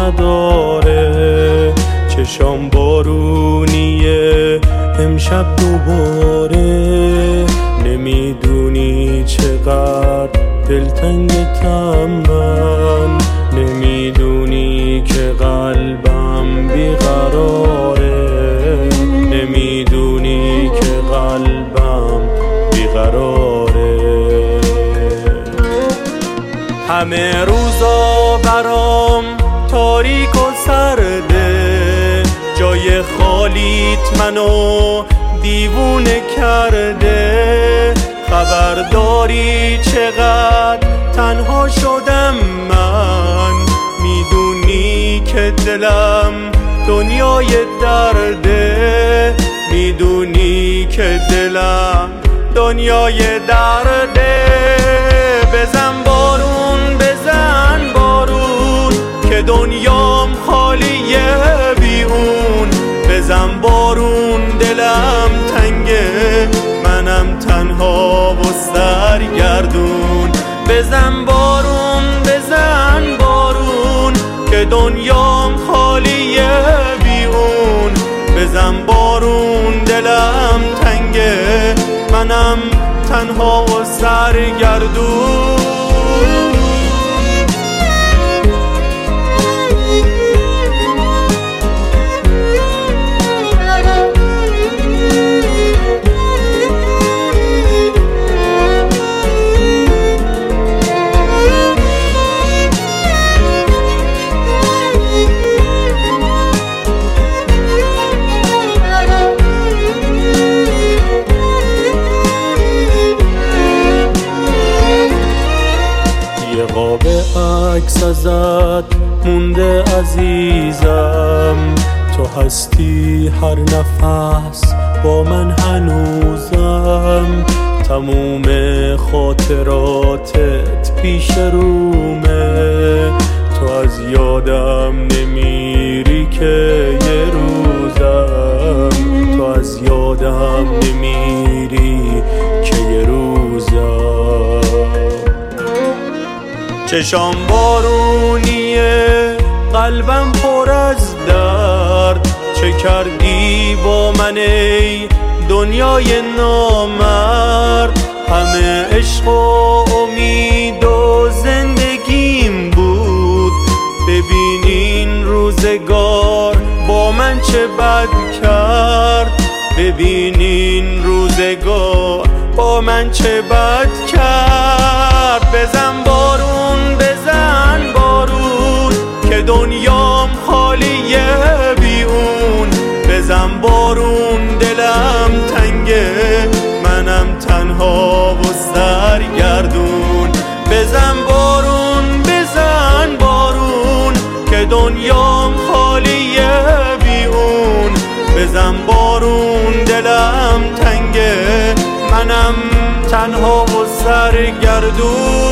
نداره. چشام بارونیه امشب دوباره، نمیدونی چقدر دلتنگتم من، نمیدونی که قلبم بیقراره، نمیدونی که قلبم بیقراره. همه روزا برام تاریک و سرده، جای خالیت منو دیوونه کرده. خبر داری چقدر تنها شدم من، میدونی که دلم دنیای درده، میدونی که دلم دنیای درده. بزن بارون بزن بارون که دنیام خالیه بی اون. بزن بارون دلم تنگه منم تنها و سرگردون. بزن بارون که دنیام خالیه بی اون. بزن بارون دلم تنگه منم تنها و سرگردون. قاب عکس ازت مونده عزیزم، تو هستی هر نفس با من هنوزم. تموم خاطراتت پیش رومه، تو از یادم نمیری که یه روزم، تو از یادم نمیری که یه روزم. چشام بارونیه قلبم پر از درد، چه کردی با من ای دنیای نامرد. همه عشق و امید و زندگیم بود، ببین این روزگار با من چه بد کرد، ببین این روزگار با من چه بد کرد. بزن بارون که دنیام خالیه بی اون. بزن بارون دلم تنگه منم تنها و سرگردون. بزن بارون که دنیام خالیه بی اون. بزن بارون دلم تنگه منم تنها و سرگردون.